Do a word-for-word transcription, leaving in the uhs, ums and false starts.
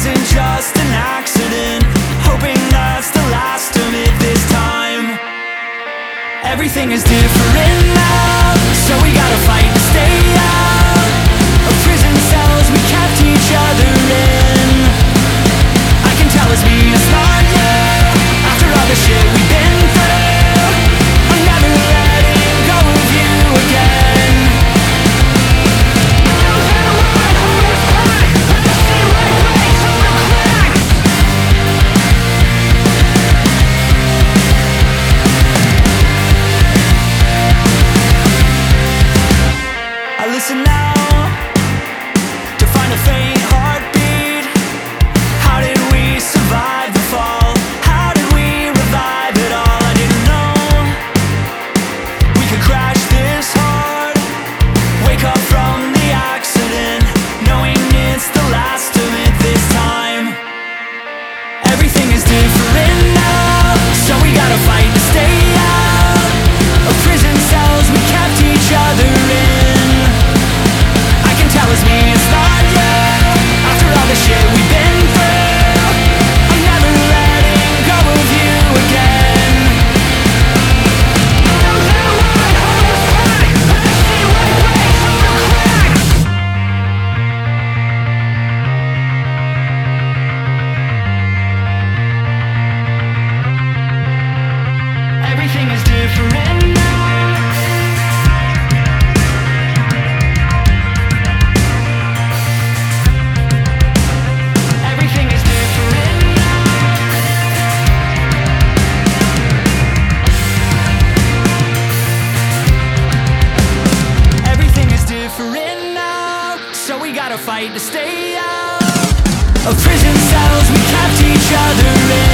wasn't just an accident, hoping that's the last of it this time. Everything is different now, so we gotta fight to stay out of prison cells we kept each other in. I can tell it's me, it's not you. After all the shit we've been through, I'm never letting go of you again. I listen now to find a faint heartbeat. How did we survive the fall? How did we revive it all? I didn't know we could crash this hard, wake up from the accident, knowing it's the last of it this time. Everything is different now, so we gotta fight to stay out of prison cells we kept each other in. I can tell it's me, it's not you. After all the shit we've been through, I'm never letting go of you again. Everything is different now. Everything is different now. Everything is different now, so we gotta fight to stay out of prison cells we kept each other in.